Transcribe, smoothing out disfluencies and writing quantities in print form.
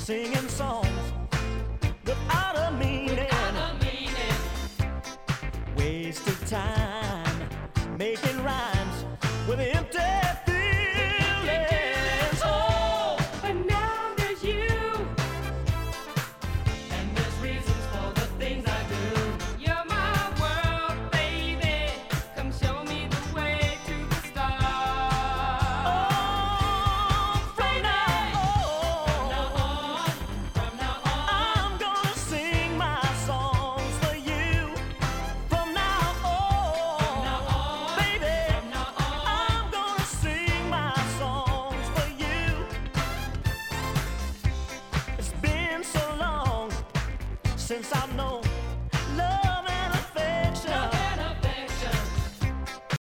singing songs without a meaning, wasted time making rhymes with empty feelings. Oh, but now there's you, And there's reasons for the things I do. you're my world, baby. Come show me the way to the stars. From now on, From now on, I'm gonna sing my songs for you. From now on, baby, from now on. I'm gonna sing my songs for you. It's been so long since I've known